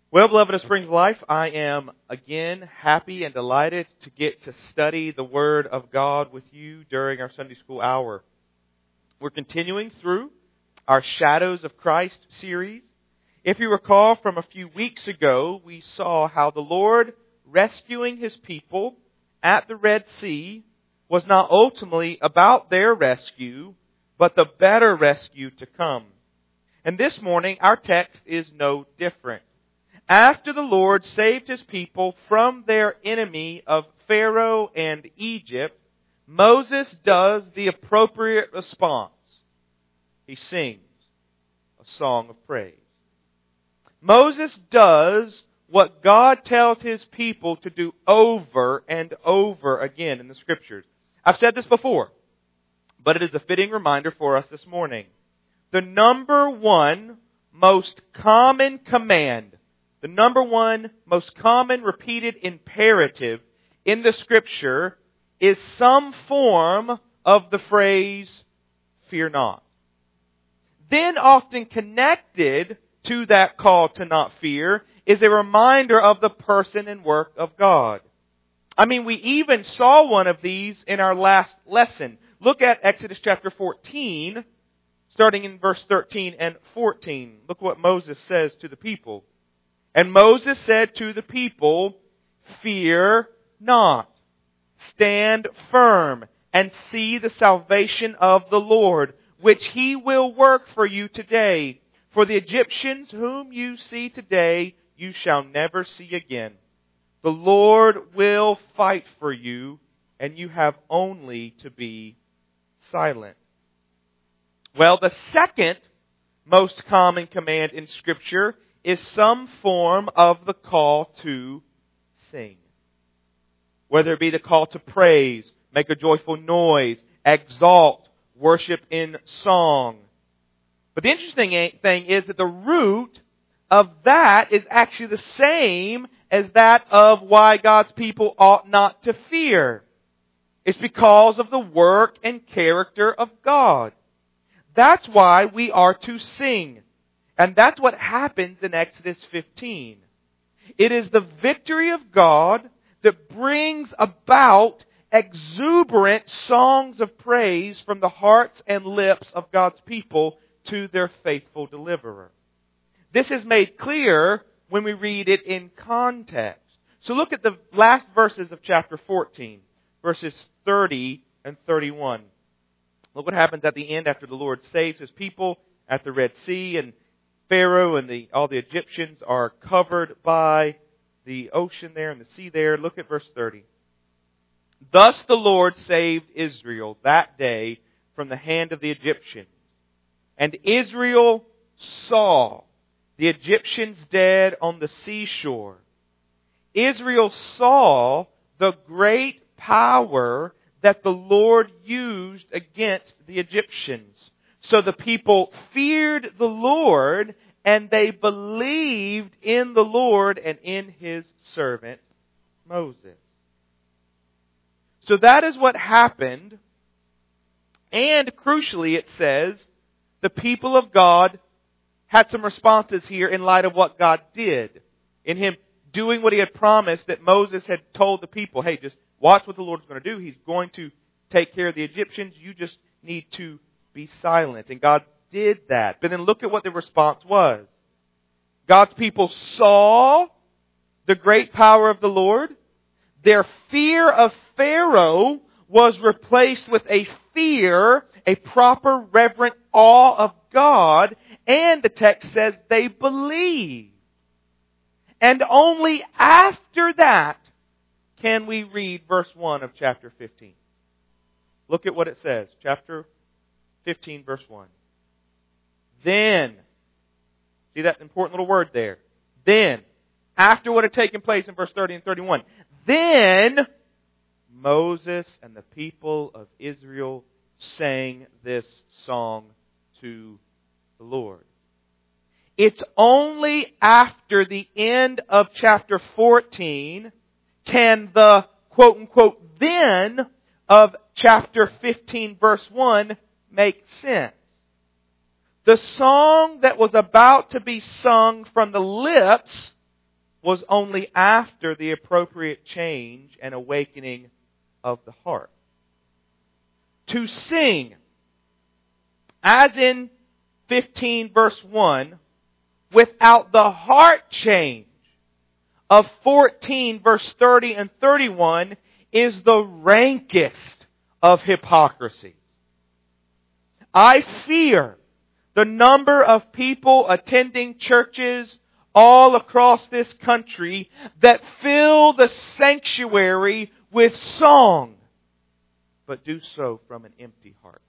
Well, beloved of Springs of Life, I am again happy and delighted to get to study the Word of God with you during our Sunday School hour. We're continuing through our Shadows of Christ series. If you recall from a few weeks ago, we saw how the Lord rescuing His people at the Red Sea was not ultimately about their rescue, but the better rescue to come. And this morning, our text is no different. After the Lord saved His people from their enemy of Pharaoh and Egypt, Moses does the appropriate response. He sings a song of praise. Moses does what God tells His people to do over and over again in the Scriptures. I've said this before, but it is a fitting reminder for us this morning. The number one most common command, the number one most common repeated imperative in the Scripture is some form of the phrase, fear not. Then often connected to that call to not fear is a reminder of the person and work of God. I mean, we even saw one of these in our last lesson. Look at Exodus chapter 14, starting in verse 13 and 14. Look what Moses says to the people. And Moses said to the people, fear not. Stand firm and see the salvation of the Lord, which He will work for you today. For the Egyptians whom you see today, you shall never see again. The Lord will fight for you, and you have only to be silent. Well, the second most common command in Scripture is some form of the call to sing. Whether it be the call to praise, make a joyful noise, exalt, worship in song. But the interesting thing is that the root of that is actually the same as that of why God's people ought not to fear. It's because of the work and character of God. That's why we are to sing. And that's what happens in Exodus 15. It is the victory of God that brings about exuberant songs of praise from the hearts and lips of God's people to their faithful deliverer. This is made clear when we read it in context. So look at the last verses of chapter 14, verses 30 and 31. Look what happens at the end after the Lord saves His people at the Red Sea, and Pharaoh and all the Egyptians are covered by the ocean there and the sea there. Look at verse 30. Thus the Lord saved Israel that day from the hand of the Egyptians. And Israel saw the Egyptians dead on the seashore. Israel saw the great power that the Lord used against the Egyptians. So the people feared the Lord, and they believed in the Lord and in His servant Moses. So that is what happened. And crucially, it says, the people of God had some responses here in light of what God did. In Him doing what He had promised, that Moses had told the people, hey, just watch what the Lord's going to do. He's going to take care of the Egyptians. You just need to be silent. And God did that. But then look at what the response was. God's people saw the great power of the Lord. Their fear of Pharaoh was replaced with a fear, a proper reverent awe of God. And the text says they believed. And only after that can we read verse 1 of chapter 15. Look at what it says. Chapter 15, verse 1. Then, see that important little word there. Then, after what had taken place in verse 30 and 31, then Moses and the people of Israel sang this song to the Lord. It's only after the end of chapter 14 can the quote-unquote then of chapter 15 verse 1 make sense. The song that was about to be sung from the lips was only after the appropriate change and awakening of the heart. To sing, as in 15 verse 1, without the heart change of 14 verse 30 and 31 is the rankest of hypocrisy. I fear the number of people attending churches all across this country that fill the sanctuary with song, but do so from an empty heart.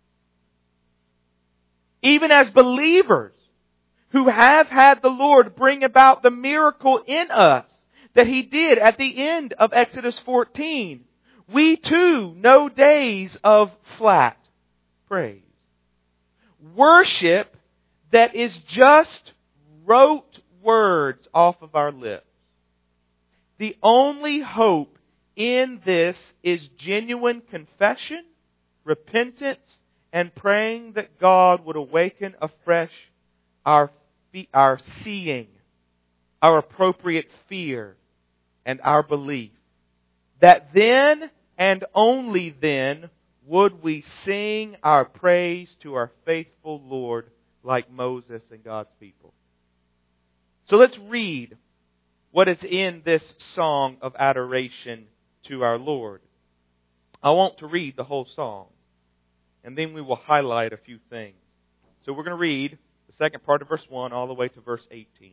Even as believers who have had the Lord bring about the miracle in us that He did at the end of Exodus 14, we too know days of flat praise. Worship that is just rote words off of our lips. The only hope in this is genuine confession, repentance, and praying that God would awaken afresh our seeing, our appropriate fear, and our belief. That then and only then would we sing our praise to our faithful Lord like Moses and God's people. So let's read what is in this song of adoration to our Lord. I want to read the whole song, and then we will highlight a few things. So we're going to read the second part of verse 1 all the way to verse 18.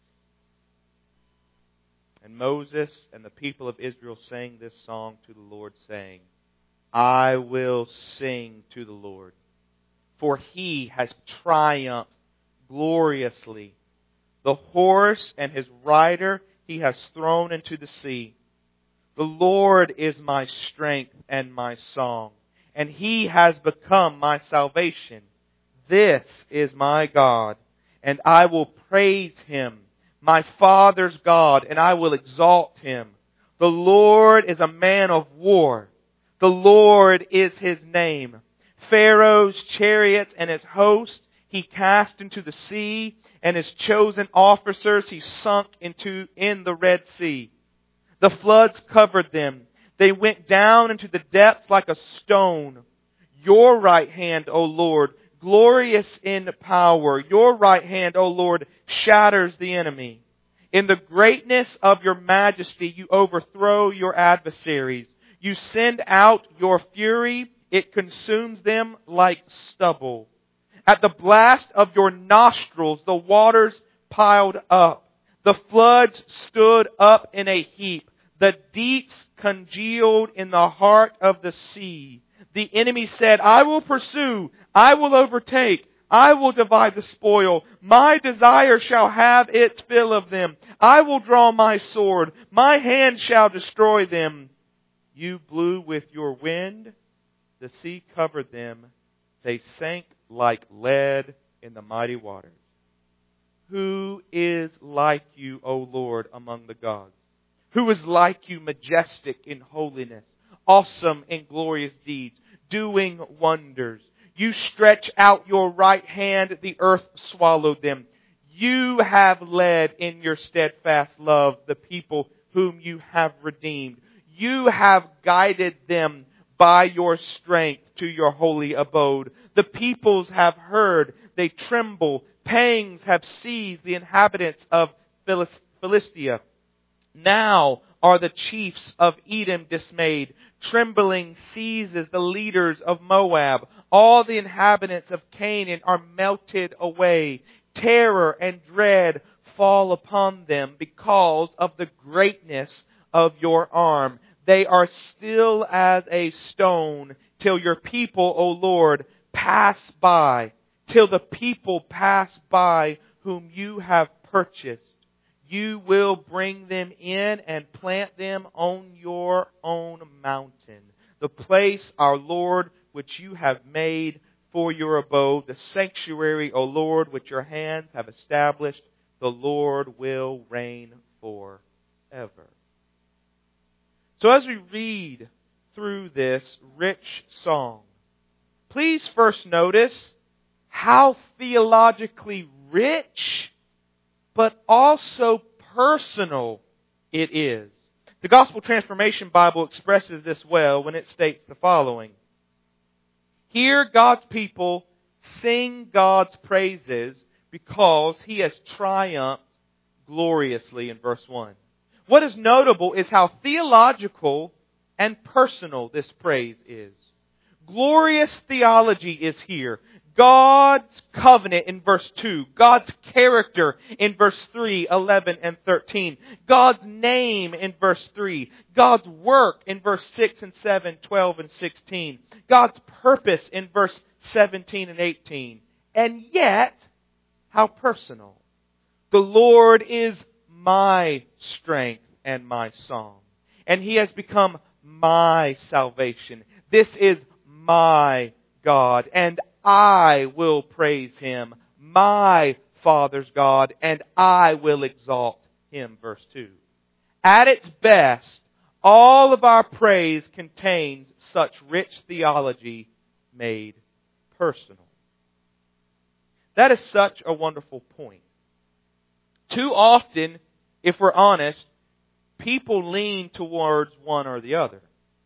And Moses and the people of Israel sang this song to the Lord, saying, I will sing to the Lord, for He has triumphed gloriously. The horse and his rider He has thrown into the sea. The Lord is my strength and my song, and He has become my salvation. This is my God, and I will praise Him, my Father's God, and I will exalt Him. The Lord is a man of war. The Lord is His name. Pharaoh's chariots and his host He cast into the sea, and His chosen officers He sunk in the Red Sea. The floods covered them. They went down into the depths like a stone. Your right hand, O Lord, glorious in power. Your right hand, O Lord, shatters the enemy. In the greatness of Your majesty, You overthrow Your adversaries. You send out Your fury. It consumes them like stubble. At the blast of Your nostrils, the waters piled up. The floods stood up in a heap. The deeps congealed in the heart of the sea. The enemy said, I will pursue. I will overtake. I will divide the spoil. My desire shall have its fill of them. I will draw my sword. My hand shall destroy them. You blew with Your wind. The sea covered them. They sank like lead in the mighty waters. Who is like You, O Lord, among the gods? Who is like You, majestic in holiness, awesome in glorious deeds, doing wonders? You stretch out Your right hand, the earth swallowed them. You have led in Your steadfast love the people whom You have redeemed. You have guided them by Your strength to Your holy abode. The peoples have heard, they tremble. Pangs have seized the inhabitants of Philistia. Now are the chiefs of Edom dismayed. Trembling seizes the leaders of Moab. All the inhabitants of Canaan are melted away. Terror and dread fall upon them because of the greatness of Your arm. They are still as a stone till Your people, O Lord, pass by. Till the people pass by whom You have purchased. You will bring them in and plant them on Your own mountain, the place, our Lord, which You have made for Your abode, the sanctuary, O Lord, which Your hands have established. The Lord will reign forever. So as we read through this rich song, please first notice how theologically rich but also personal it is. The Gospel Transformation Bible expresses this well when it states the following. Here God's people sing God's praises because He has triumphed gloriously in verse 1. What is notable is how theological and personal this praise is. Glorious theology is here. God's covenant in verse 2. God's character in verse 3, 11, and 13. God's name in verse 3. God's work in verse 6 and 7, 12, and 16. God's purpose in verse 17 and 18. And yet, how personal. The Lord is my strength and my song. And He has become my salvation. This is my God, and I will praise Him, my Father's God, and I will exalt Him. Verse 2. At its best, all of our praise contains such rich theology made personal. That is such a wonderful point. Too often, if we're honest, people lean towards one or the other.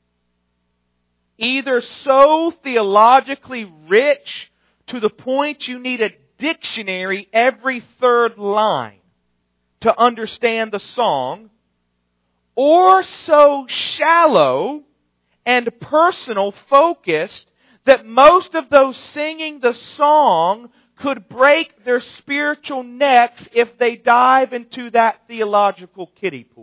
Either so theologically rich to the point you need a dictionary every third line to understand the song, or so shallow and personal focused that most of those singing the song could break their spiritual necks if they dive into that theological kiddie pool.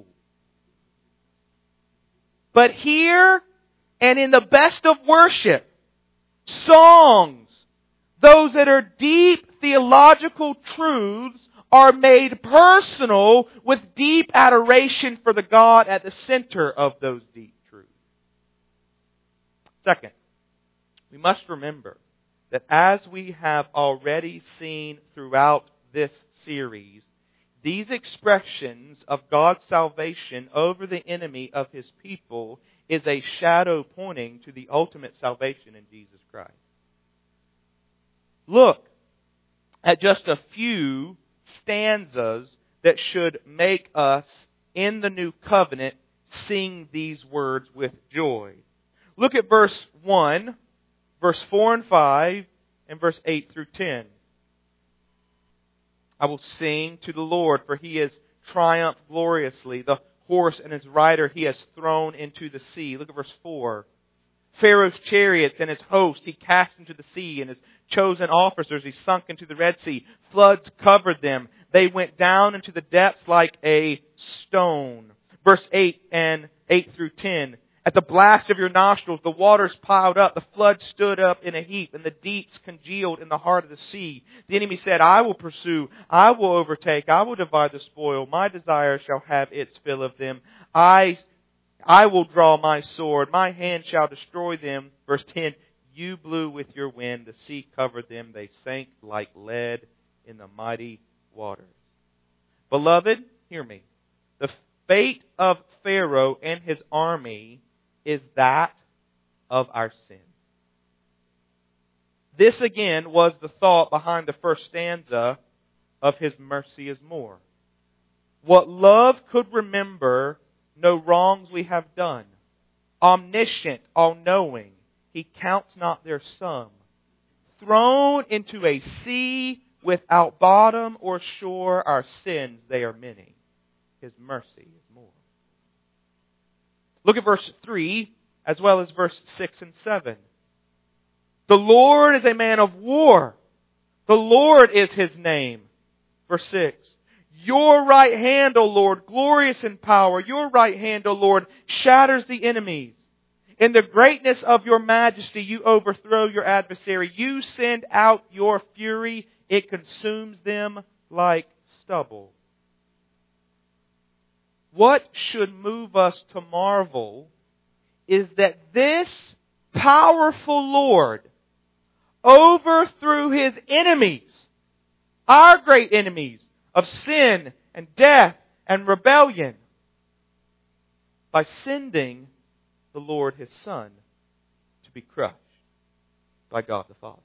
But here, and in the best of worship, songs, those that are deep theological truths, are made personal with deep adoration for the God at the center of those deep truths. Second, we must remember that as we have already seen throughout this series, these expressions of God's salvation over the enemy of His people is a shadow pointing to the ultimate salvation in Jesus Christ. Look at just a few stanzas that should make us, in the new covenant, sing these words with joy. Look at verse 1, verse 4 and 5, and verse 8 through 10. I will sing to the Lord, for He has triumphed gloriously. The horse and his rider He has thrown into the sea. Look at verse 4. Pharaoh's chariots and his host He cast into the sea, and his chosen officers He sunk into the Red Sea. Floods covered them. They went down into the depths like a stone. Verse 8 and 8 through 10. At the blast of your nostrils, the waters piled up, the floods stood up in a heap, and the deeps congealed in the heart of the sea. The enemy said, I will pursue, I will overtake, I will divide the spoil. My desire shall have its fill of them. I will draw my sword, my hand shall destroy them. Verse 10, you blew with your wind, the sea covered them, they sank like lead in the mighty waters. Beloved, hear me. The fate of Pharaoh and his army is that of our sin. This again was the thought behind the first stanza of His mercy is more. What love could remember, no wrongs we have done. Omniscient, all-knowing, He counts not their sum. Thrown into a sea without bottom or shore, our sins, they are many. His mercy is more. Look at verse 3 as well as verse 6 and 7. The Lord is a man of war. The Lord is His name. Verse 6. Your right hand, O Lord, glorious in power. Your right hand, O Lord, shatters the enemies. In the greatness of your majesty, you overthrow your adversary. You send out your fury. It consumes them like stubble. What should move us to marvel is that this powerful Lord overthrew His enemies, our great enemies of sin and death and rebellion, by sending the Lord His Son to be crushed by God the Father.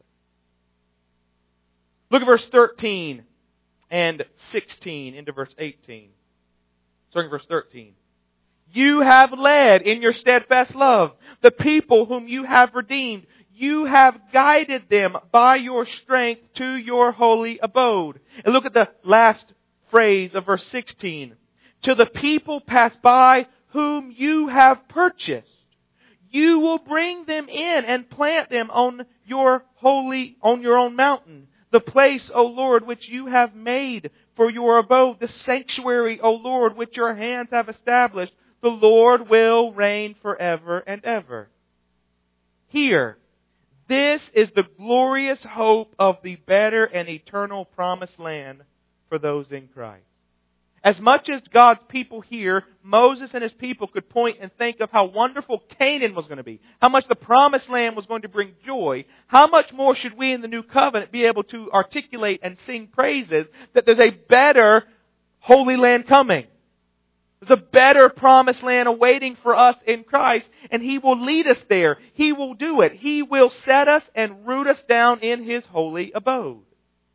Look at verse 13 and 16 into verse 18. Starting verse 13. You have led in your steadfast love the people whom you have redeemed. You have guided them by your strength to your holy abode. And look at the last phrase of verse 16. To the people pass by whom you have purchased. You will bring them in and plant them on your own mountain. The place, O Lord, which you have made for your abode. The sanctuary, O Lord, which your hands have established. The Lord will reign forever and ever. Here, this is the glorious hope of the better and eternal promised land for those in Christ. As much as God's people here, Moses and his people could point and think of how wonderful Canaan was going to be, how much the promised land was going to bring joy, how much more should we in the new covenant be able to articulate and sing praises that there's a better holy land coming. There's a better promised land awaiting for us in Christ, and He will lead us there. He will do it. He will set us and root us down in His holy abode.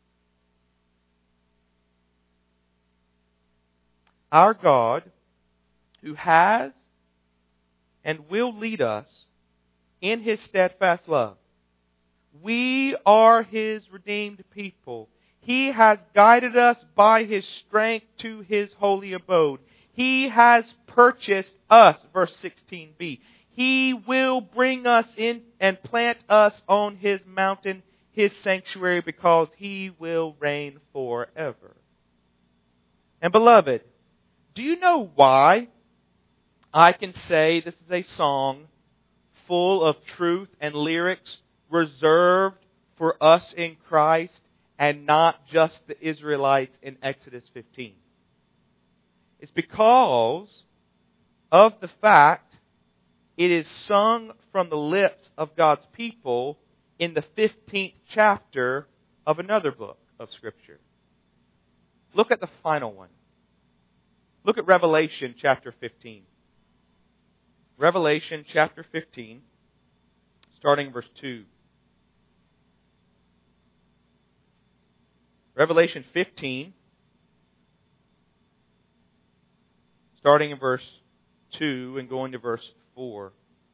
Our God, who has and will lead us in His steadfast love. We are His redeemed people. He has guided us by His strength to His holy abode. He has purchased us, verse 16b. He will bring us in and plant us on His mountain, His sanctuary, because He will reign forever. And beloved, do you know why I can say this is a song full of truth and lyrics reserved for us in Christ and not just the Israelites in Exodus 15? It's because of the fact it is sung from the lips of God's people in the 15th chapter of another book of Scripture. Look at the final one. Look at Revelation chapter 15. Revelation chapter 15, starting in verse 2. Revelation 15, starting in verse 2 and going to verse 4.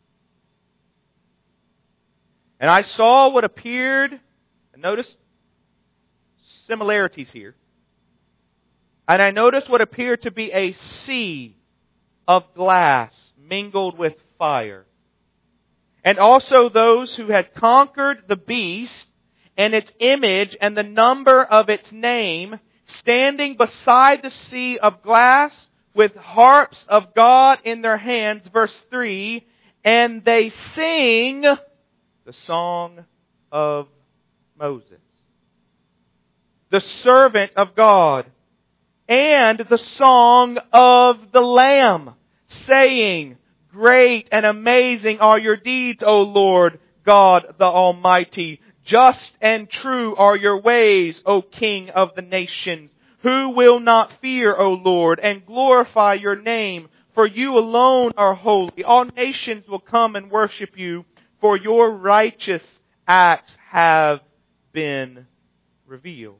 And I saw what appeared, and notice similarities here. And I noticed what appeared to be a sea of glass mingled with fire. And also those who had conquered the beast and its image and the number of its name, standing beside the sea of glass with harps of God in their hands. Verse 3, and they sing the song of Moses, the servant of God, and the song of the Lamb, saying, great and amazing are your deeds, O Lord God the Almighty. Just and true are your ways, O King of the nations. Who will not fear, O Lord, and glorify your name? For you alone are holy. All nations will come and worship you, for your righteous acts have been revealed.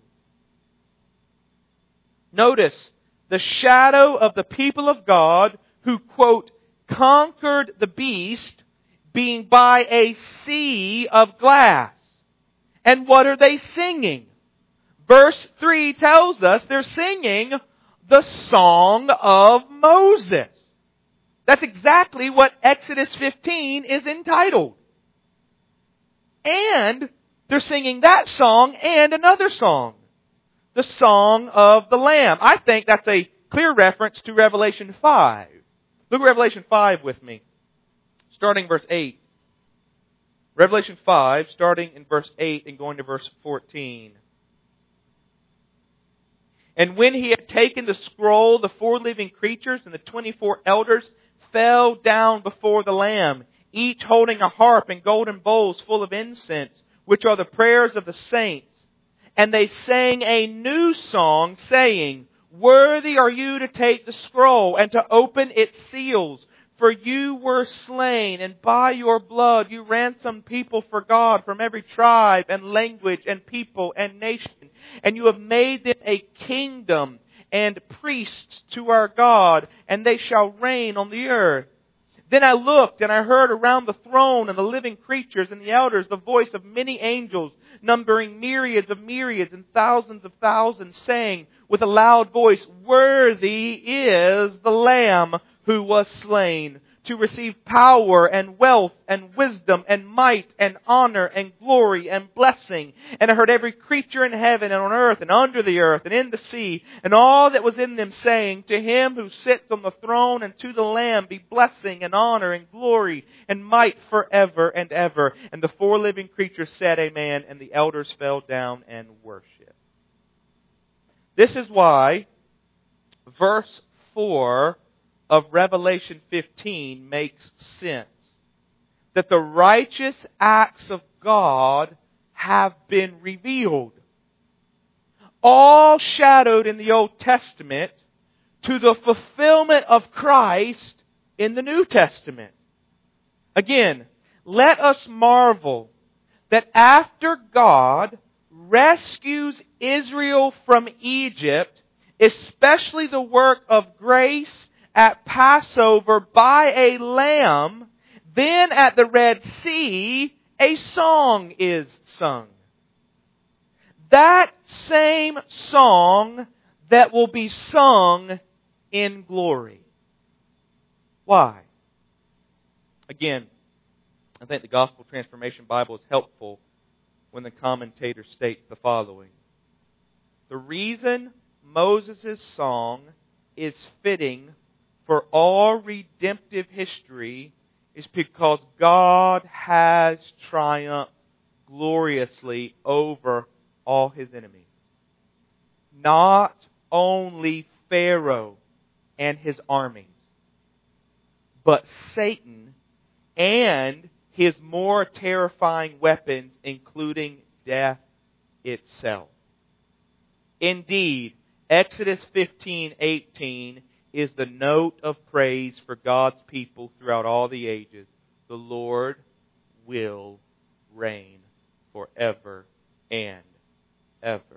Notice the shadow of the people of God who, quote, conquered the beast being by a sea of glass. And what are they singing? Verse 3 tells us they're singing the song of Moses. That's exactly what Exodus 15 is entitled. And they're singing that song and another song, the song of the Lamb. I think that's a clear reference to Revelation 5. Look at Revelation 5 with me, starting verse 8. Revelation 5, starting in verse 8 and going to verse 14. And when he had taken the scroll, the 4 living creatures and the 24 elders fell down before the Lamb, each holding a harp and golden bowls full of incense, which are the prayers of the saints. And they sang a new song, saying, worthy are you to take the scroll and to open its seals. For you were slain, and by your blood you ransomed people for God from every tribe and language and people and nation. And you have made them a kingdom and priests to our God, and they shall reign on the earth. Then I looked, and I heard around the throne and the living creatures and the elders the voice of many angels, numbering myriads and thousands of thousands, saying with a loud voice, Worthy is the Lamb who was slain, to receive power and wealth and wisdom and might and honor and glory and blessing. And I heard every creature in heaven and on earth and under the earth and in the sea and all that was in them saying, To Him who sits on the throne and to the Lamb be blessing and honor and glory and might forever and ever. And the four living creatures said, Amen, and the elders fell down and worshipped. This is why verse 4 of Revelation 15 makes sense. That the righteous acts of God have been revealed. All shadowed in the Old Testament to the fulfillment of Christ in the New Testament. Again, let us marvel that after God rescues Israel from Egypt, especially the work of grace at Passover by a lamb, then at the Red Sea, a song is sung. That same song that will be sung in glory. Why? Again, I think the Gospel Transformation Bible is helpful when the commentators state the following. The reason Moses' song is fitting for all redemptive history is because God has triumphed gloriously over all His enemies. Not only Pharaoh and his armies, but Satan and his more terrifying weapons, including death itself. Indeed, Exodus 15:18 is the note of praise for God's people throughout all the ages. The Lord will reign forever and ever.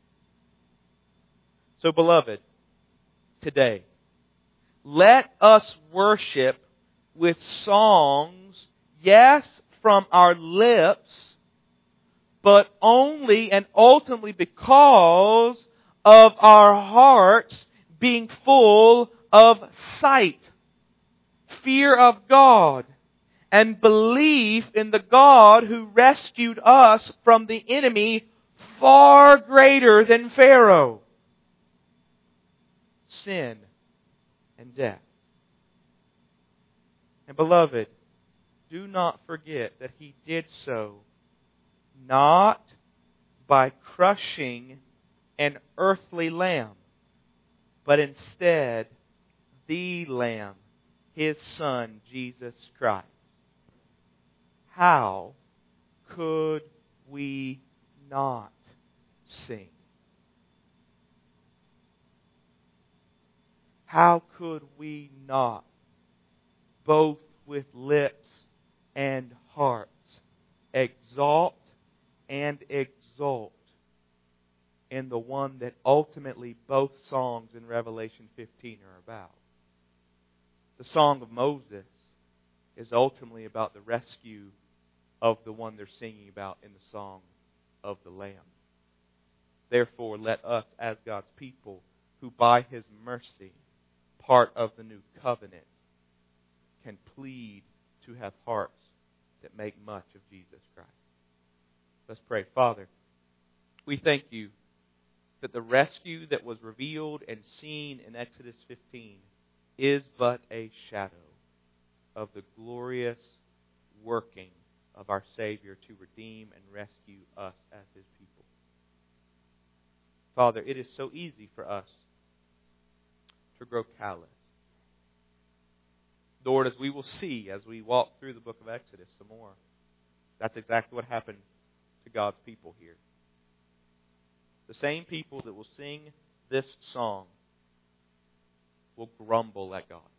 So, beloved, today, let us worship with songs, yes, from our lips, but only and ultimately because of our hearts being full of sight, fear of God, and belief in the God who rescued us from the enemy far greater than Pharaoh, sin, and death. And beloved, do not forget that He did so not by crushing an earthly lamb, but instead the Lamb, His Son, Jesus Christ. How could we not sing? How could we not, both with lips and hearts, exalt and exult in the one that ultimately both songs in Revelation 15 are about? The Song of Moses is ultimately about the rescue of the one they're singing about in the Song of the Lamb. Therefore, let us, as God's people, who by His mercy, part of the new covenant, can plead to have hearts that make much of Jesus Christ. Let's pray. Father, we thank You that the rescue that was revealed and seen in Exodus 15 is but a shadow of the glorious working of our Savior to redeem and rescue us as His people. Father, it is so easy for us to grow callous. Lord, as we will see as we walk through the book of Exodus some more, that's exactly what happened to God's people here. The same people that will sing this song will grumble at God.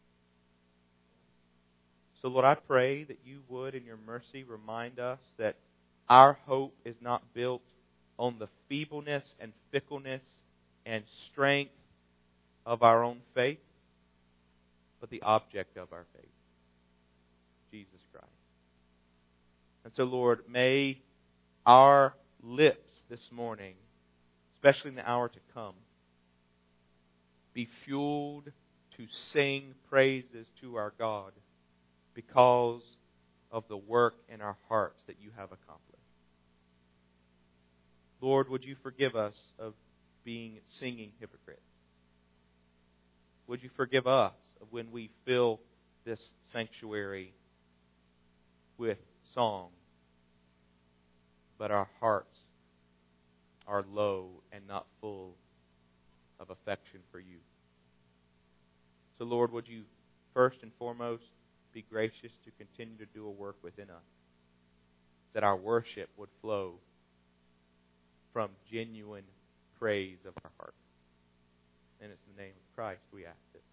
So, Lord, I pray that You would, in Your mercy, remind us that our hope is not built on the feebleness and fickleness and strength of our own faith, but the object of our faith, Jesus Christ. And so, Lord, may our lips this morning, especially in the hour to come, be fueled to sing praises to our God because of the work in our hearts that you have accomplished. Lord, would you forgive us of being singing hypocrites? Would you forgive us of when we fill this sanctuary with song, but our hearts are low and not full of affection for you? So, Lord, would you first and foremost be gracious to continue to do a work within us, that our worship would flow from genuine praise of our heart. And it's in the name of Christ we ask it.